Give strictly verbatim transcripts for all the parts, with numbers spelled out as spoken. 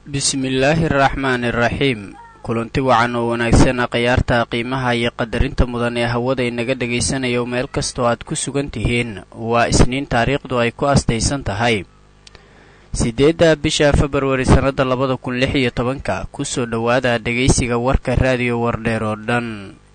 bismillaahi raxmaani raxiim kulanti wacan oo wanaagsan khiyaarta qiimaha iyo qadarinta mudan ee hawada inaga dhagaysanayo meel kastoo aad ku sugan tihiin waa isniin taariikhdu ay ku astaysan tahay sideedda bisha February sanada labada kun lix iyo tobanka kusoo dhawaada dhageysiga warka raadiyo wardheer oo dhan.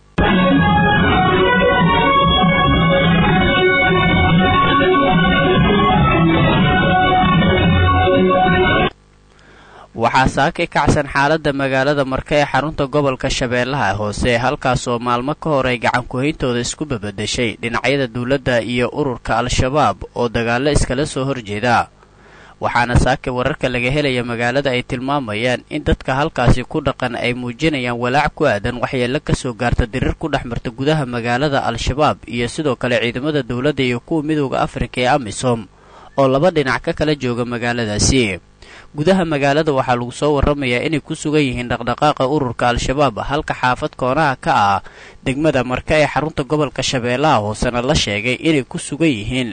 waxaa saaka kacsan xaaladda magaalada Marka ee xarunta gobolka Shabeellaha Hoose halkaas oo maalmo ka hor ay gacan ku hayntooda isku babadashay dhinacyada dawladda iyo ururka Al-Shabaab oo dagaalo iskala soo horjeeda. waxaana saaka wararka laga helaya magaalada ay tilmaamayaan in dadka halkaasi ku dhaqan ay muujinayaan walaac ku aadan waxyeello ka soo gaarta dirir ku dhexmarta gudaha magaalada Al-Shabaab iyo sidoo kale ciidamada dawladda iyo kuwa midowga Afrika ee AMISOM oo laba dhinac ka kala jooga magaaladaasi. gudaha magaalada waxaa lagu soo waramayaa inay ku sugan yihiin dhaqdhaqaaqa ururka Al-Shabaab halka xaafad koonaha ka ah degmada Marka ee xarunta gobolka Shabeellaha Hoosena la sheegay inay ku sugan yihiin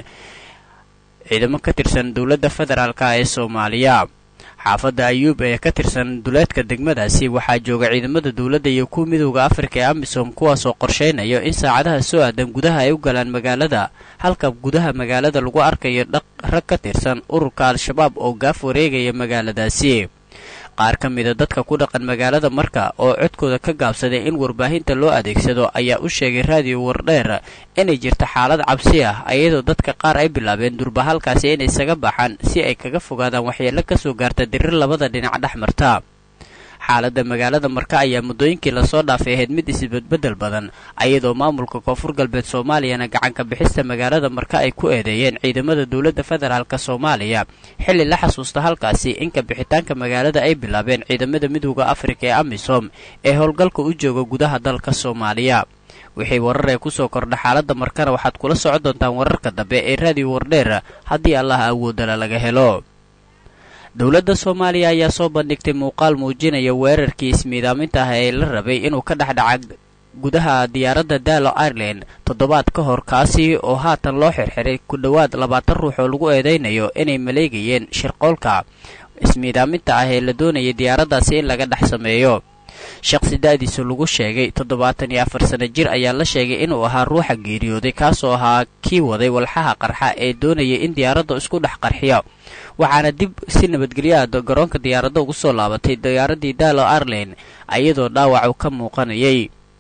ciidamo ka tirsan dawladda federaalka ee Soomaaliya. xaafadda Ayuub ee ka tirsan duleedka degmadaasi waxaa jooga ciidamada dawladda iyo kuwa midowga Afrika ee AMISOM kuwaas oo qorsheynayo in saacadaha soo aadan gudaha ay u galaan magaalada halka gudaha magaalada lagu arkayo rag ka tirsan ururka Al-Shabaab oo gaaf wareegaya magaaladaasi. qaar ka mid ah dadka ku dhaqan magaalada Marka oo codkooda ka gaabsaday in warbaahinta loo adeegsado ayaa u sheegay raadiyo wardheer inay jirto xaalad cabsi ah iyadoo dadka qaar ay bilaabeen durbahalkaasi inay isaga baxaan si ay kaga fogaadaan waxyeello ka soo gaarta dirir labada dhinac dhexmarta. xaaladda magaalada Marka ayaa muddooyinkii la soo dhaafay ahayd mid isbedbedel badan iyadoo maamulka Koonfur Galbeed Soomaaliyana gacan ka bixista magaalada Marka ay ku eedeeyeen ciidamada dawladda federaalka Soomaaliya xilli la xasuusta halkaasi in ka bixitaanka magaalada ay bilaabeen ciidamada midowga Afrika ee AMISOM ee howlgalka u jooga gudaha dalka Soomaaliya. wixii warar ee ku soo kordha xaaladda Markana waxaad kula socon doontaan wararka dambe ee raadiyo wardheer haddii Allah awoodala laga helo. dawladda Soomaaliya ayaa soo bandhigtay muuqaal muujinaya weerarkii ismiidaaminta ah ee la rabay inuu ka dhexdhaca gudaha diyaaradda Dalo Airline toddobaad ka hor kaasi oo haatan loo xirxiray ku dhawaad labaatan ruux oo lagu eedeynayo inay maleegayeen shirqoolka ismiidaaminta ah ee la doonayay diyaaraddaasi in laga dhex sameeyo. shakhsi daadiisa lagu sheegay toddobaatan iyo afar sano jir ayaa la sheegay inuu ahaa ruuxa geeriyooday kaasoo ahaa kii waday walxaha qarxa ee doonayay in diyaaradda isku dhex qarxiyo. waxaana dib si nabadgelyo ah garoonka diyaaradda ugu soo laabatay diyaaraddii Dalo Airline iyadoo dhaawac uu ka muuqanayay.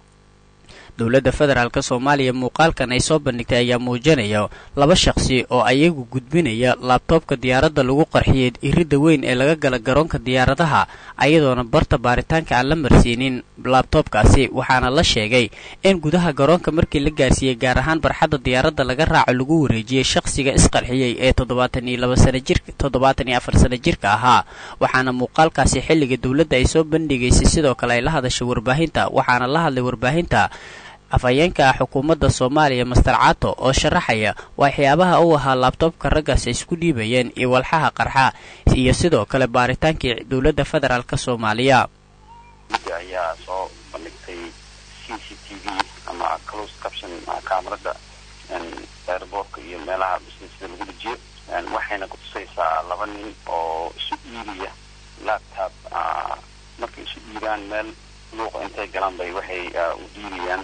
dawladda federaalka Soomaaliya muuqaalkan ay soo bandhigtay ayaa muujinaya laba shakhsi oo ayagu gudbinaya laabtoobka diyaaradda lagu qarxiyay iridda weyn ee laga gala garoonka diyaaradaha ayadoona barta baaritaanka aan la marsiinin laabtoobkaasi. waxaana la sheegay in gudaha garoonka markii la gaarsiiyey gaar ahaan barxadda diyaaradda laga raaco lagu wareejiyey shakhsiga isqarxiyey ee toddobaatan iyo laba sano jirka toddobaatan iyo afar sano jirka ahaa. waxaana muuqaalkaasi xilliga dawladda ay soo bandhigaysay sidoo kale ay la hadashay warbaahinta waxaana la hadlay warbaahinta afhayeenka xukuumadda Soomaaliya Master Caato oo sharaxaya waxyaabaha uu ahaa laabtoobka raggaas isku dhiibayeen iyo walxaha qarxa iyo sidoo kale baaritaankii dawladda federaalka Soomaaliya. ayaa soo bandhigtay C C T V ama closed caption kaamirada airportka iyo meelaha businesska lagu dhijiyo waxayna ku tusaysaa laba nin oo isu dhiibaya laptop markay isu dhiibaan meel luuqa intay galaan bay waxay u dhiibayaan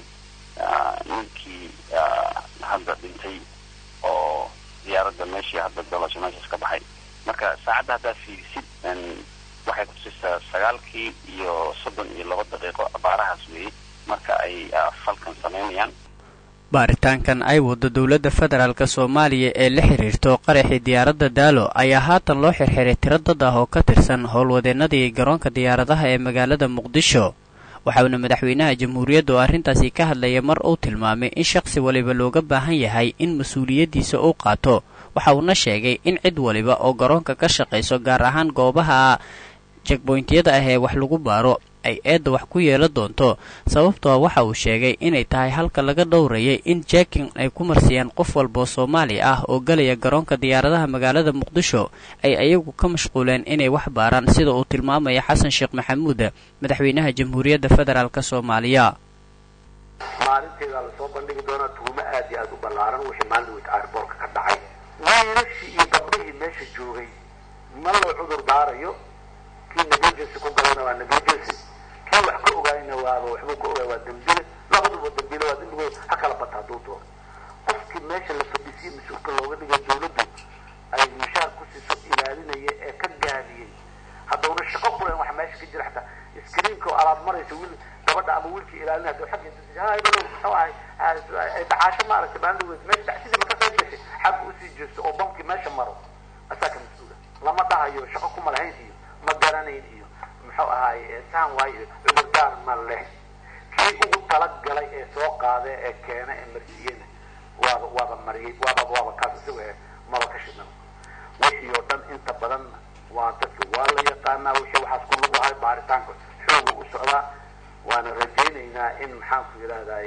ninkii hadda dhintay oo diyaaradda meeshii hadda dalasho meeshaas ka baxay. marka saacadda haddaa fiirisid waxay ku tusaysaa sagaalkii iyo soddon iyo laba daqiiqo abaarahaas weeye marka ay falkan samaynayaan. baaritaankan ay wado dawladda federaalka Soomaaliya ee la xiriirto qaraxii diyaaradda Dalo ayaa haatan loo xirxiray tiro dad ah oo ka tirsan howlwadeenadii garoonka diyaaradaha ee magaalada Muqdisho. waxaana madaxweynaha jamhuuriyadda oo arrintaasi ka hadlaya mar uu tilmaamay in shakhsi waliba looga baahan yahay in mas'uuliyadiisa uu qaato. waxa uuna sheegay in cid waliba oo garoonka ka shaqeyso gaar ahaan goobaha checkpointyada ah ee wax lagu baaro ay eedda wax ku yeelan doonto sababtoo waxa uu sheegay inay tahay halka laga dhowrayay in checking ay ku marsiyaan qof walba Soomaali ah oo galaya garoonka diyaaradaha magaalada Muqdisho ay ayagu ka mashquuleen inay wax baaraan sida uu tilmaamay Xasan Sheekh Maxamuud madaxweynaha Jamhuuriyadda Federaalka Soomaaliya. maalinteeda la soo bandhigi doona tuuma aad iyo aad u ballaaran wixii maalinta airportka ka dhacay. wiilashii iyo gabdhihii meesha joogay ma la cudur daarayo kii nabi ogaana waa negligence kii wax ka ogaayna waaba waxbuu ka ogaay waa dambile labaduba dambile waa dambigooda ha kala bata hadduu doono qofkii meesha la fadhiisiye mas-uulka looga dhigay dawladdu ay mushaar ku siiso ilaalinaya ee ka gaabiyey haddawna shaqo kulen waxa meesha ka jira xataa iskriinka oo alaab maraysa wiil gabadha ama wiilkii ilaalinaya haduu xagga haybalow muxuu ahay ay dacaasho maaragtay baandaweyd meesha dacsidii ma ka qayb gashay xagga usii jeesto oo bankii meesha maro asaa ka mas-uula lama dhahayo shaqo kuma lahayn iyo ma garanayn iyo muxuu ahaay saan waayo iyo cudurdaar ma leh kii ugu talagalay ee soo qaade ee keena ee marsiyena waaba waaba mariyey waaba waaba kaas isaga maba ka shidan wixii oo dhan inta badan waa dadka waa la yaqaanaa wixii waxaas ku lagu ahay baaritaanka xooga u socdaa waana rajaynaynaa in maxaan ku yidhaahdaay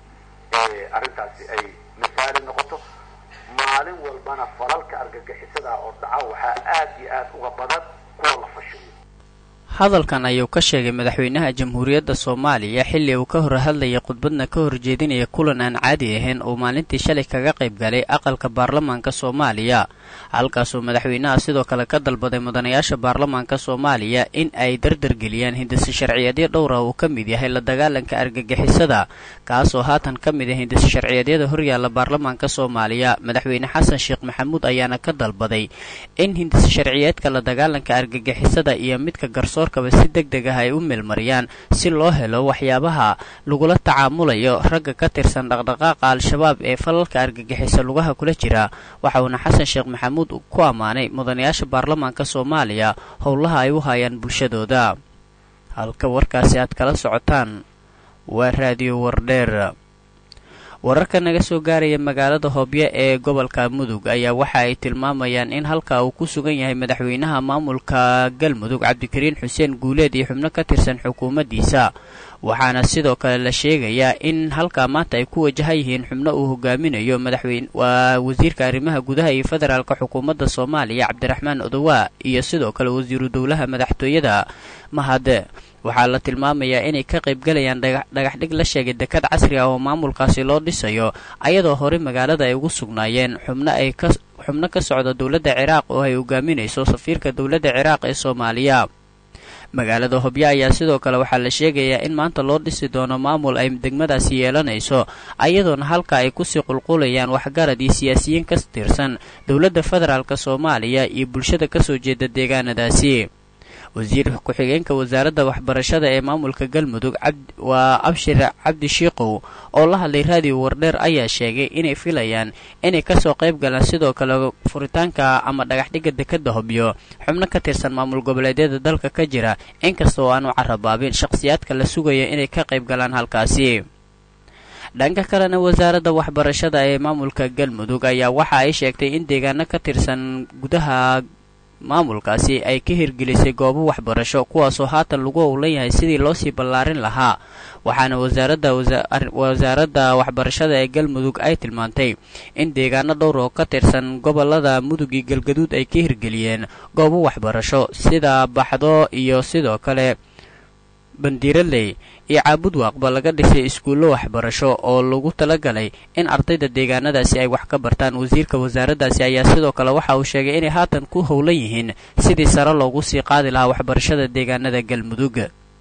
arrintaasi ay misaali noqoto maalin walbana falalka argagixisada oo dhaca waxaa aad iyo aad uga badan kuwa la fashiliyo hadalkan ayuu ka sheegay madaxweynaha jamhuuriyadda soomaaliya xilli uu ka hor hadlayay khudbadna ka horjeedinaya kulan aan caadi ahayn oo maalintii shalay kaga qayb galay aqalka baarlamaanka soomaaliya halkaasuu madaxweynaha sidoo kale ka dalbaday mudanayaasha baarlamaanka soomaaliya in ay dardargeliyaan hindise sharciyeedyo dhowr ah uu ka mid yahay la dagaalanka argagixisada kaasoo haatan ka mid ah hindise sharciyeedyada horyaalla baarlamaanka soomaaliya madaxweyne xasan sheekh maxamuud ayaana ka dalbaday in hindise sharciyeedka la dagaalanka argagixisada iyo midka garsoor kaba si degdeg ah ay u meelmariyaan si loo helo waxyaabaha lagula tacaamulayo ragga ka tirsan dhaqdhaqaaqa al-shabaab ee falalka argagixisa lugaha kula jira waxa uuna xasan sheekh maxamuud ku ammaanay mudanayaasha baarlamaanka soomaaliya howlaha ay u hayaan bulshadooda halka warkaasi aad kala socotaan waa raadiyo wardheer wararka naga soo gaaraya magaalada Hobyo ee gobolka Mudug ayaa waxa ay tilmaamayaan in halka uu ku sugan yahay madaxweynaha maamulka Galmudug Cabdikariin Xuseen Guuleed iyo xubno ka tirsan xukuumaddiisa waxaana sidoo kale la sheegayaa in halka maanta ay ku wajahan yihiin xubno uu hogaaminayo madaxweyne waa wasiirka arrimaha gudaha iyo federaalka xukuumadda Soomaaliya Cabdiraxmaan Odowa iyo sidoo kale wasiiru dawlaha madaxtooyada Mahad waxaa la tilmaamayaa inay ka qayb galayaan dhagax dhig la sheegay dekad casri ah oo maamulkaasi loo dhisayo ayadoo hore magaalada ay ugu sugnaayeen xubno ay ka xubno ka socda dawladda Ciraaq oo ay hogaaminayso safiirka dawladda Ciraaq ee Soomaaliya magaalada Hobyo ayaa sidoo kale waxaa la sheegayaa in maanta loo dhisi doono maamul ay degmadaasi yeelanayso ayadoona halka ay ku sii qulqulayaan waxgarad iyo siyaasiyiin ka tirsan dawladda federaalka Soomaaliya iyo bulshada ka soo jeeda deegaanadaasi wasiir ku-xigeenka wasaaradda waxbarashada ee maamulka Galmudug waa Abshir Cabdi Shiiqow oo la hadlay raadiyo Wardheer ayaa sheegay inay filayaan inay ka soo qayb galaan sidoo kale furitaanka ama dhagax dhigga dekada Hobyo xubno ka tirsan maamul goboleedyada dalka ka jira inkastoo aanu carabaabin shakhsiyaadka la sugaya inay ka qayb galaan halkaasi dhanka kalena wasaaradda waxbarashada ee maamulka Galmudug ayaa waxa ay sheegtay in deegaano ka tirsan gudaha maamulkaasi ay ka hirgelisay goobo waxbarasho kuwaasoo haatan lagu howlan yahay sidii loo sii ballaarin lahaa waxaana wasaaradda wasaaradda waxbarashada ee Galmudug ay tilmaantay in deegaano dhowr oo ka tirsan gobolada Mudug iyo Galgaduud ay ka hirgeliyeen goobo waxbarasho sida Baxdo iyo sidoo kale Bandiiraley iyo Caabud Waaqba laga dhisay iskuulo waxbarasho oo lagu talagalay in ardayda deegaanadaasi ay wax ka bartaan wasiirka wasaaraddaasi ayaa sidoo kale waxa uu sheegay inay haatan ku howlan yihiin sidii sare loogu sii qaadi lahaa waxbarashada deegaanada Galmudug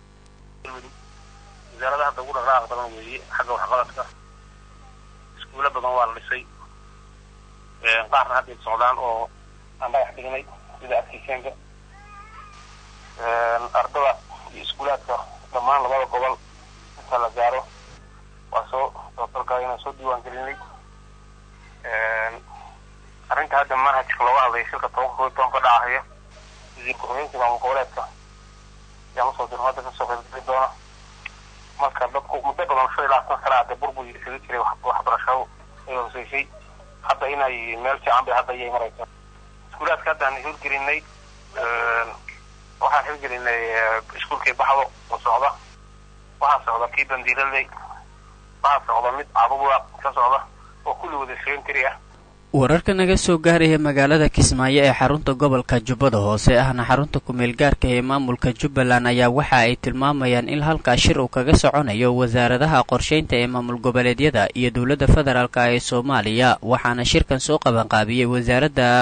wasaaradda hadda ugu dhaqdhaqaaq badan weeye xagga waxqabadka iskuulo badan waa la dhisay qaarna hadda socdaan oo aan dhagax dhignay sida adkeysanka ardada iyo iskuulaadka dhammaan labada gobol inta la gaaro waa soo tababarka inaan soo diiwaan gelinay arrinta hadda manhajka looga hadlay shirka tobanka tobanka dhacaya wasiir ku-xigeenka maamul goboleedka ayaa lasoo diray hadda kasoo qaybgeli doona marka dadku muddo badan shan iyo labaatan sana hadda burbur isaga jiray waxbarashadu ay hooseysay hadda inay meel fiican bay hadda ayay maraysaa iskuulaadka haddaan hirgelinay waxaan hirgelinay iskuulkii Baxdo oo socda waxaa socda kii Bandiiraley waxaa socda mid Caabud Waaq ka socda oo kulli wada secondary ah wararka naga soo gaaraya magaalada Kismaayo ee xarunta gobolka Jubbada Hoose ahna xarunta ku-meel gaarka ee maamulka Jubbaland ayaa waxa ay tilmaamayaan in halka shir uu kaga soconayo wasaaradaha qorsheynta ee maamul goboleedyada iyo dawladda federaalka ee Soomaaliya waxaana shirkan soo qaban qaabiyay wasaaradda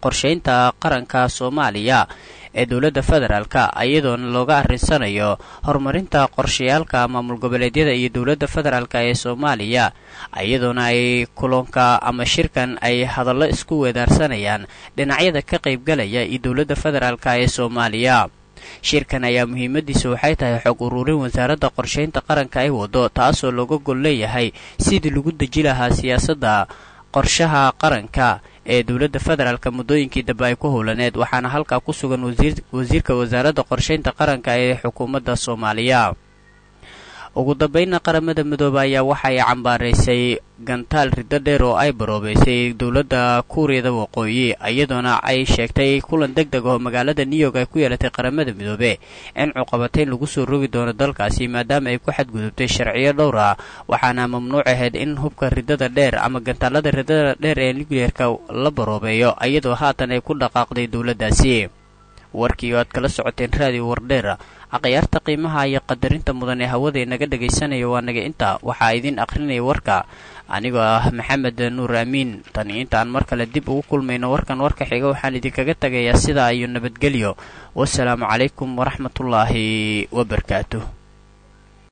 qorshaynta qaranka soomaaliya ee dowladda federaalka iyadoona looga arrinsanayo horumarinta qorshayaalka maamul goboleedyada iyo dowladda federaalka ee soomaaliya iyadoona ay kulanka ama shirkan ay hadallo isku weedaarsanayaan dhinacyada ka qaybgalaya iyo dowladda federaalka ee soomaaliya. shirkan ayaa muhiimadiisa waxay tahay xog ururin wasaaradda qorshaynta qaranka ay wado taasoo looga gol leeyahay sidii lagu deji lahaa siyaasadda qorshaha qaranka ee dowladda federaalka muddooyinkii dambe ay ku howlaneed waxaana halkaa ku sugan wasiirka wasaaradda qorshaynta qaranka ee xukuumadda soomaaliya. ugu dambeynna qaramada midoobe ayaa waxa ay cambaaraysay gantaal riddo dheer oo ay baroobaysay dowladda kuuriyada waqooyi iyadoona ay sheegtay kulan deg deg oo magaalada new york ay ku yeelatay qaramada midoobe in cuqabatayn lagu soo rogi doono dalkaasi maadaama ay ku xadgudubtay sharciyo dhowr ah waxaana mamnuuc ahayd in hubka riddada dheer ama gantaalada riddada dheer ee nucleerka la baroobeeyo iyadoo haatan ay ku dhaqaaqday dowladdaasi. warkii oo aad kala socoteen raadiyo wardheera akhyaarta qiimaha iyo qadarinta mudan ee hawada inaga dhagaysanaya waa naga intaa waxaa idin akhrinaya warka anigoo ah maxamed nuur amiin tan intaan mar kale dib ugu kulmayno warkan warka xiga waxaan idinkaga tagayaa sidaa iyo nabadgelyo wassalaamu calaykum waraxmatullaahi wabarakaatuh.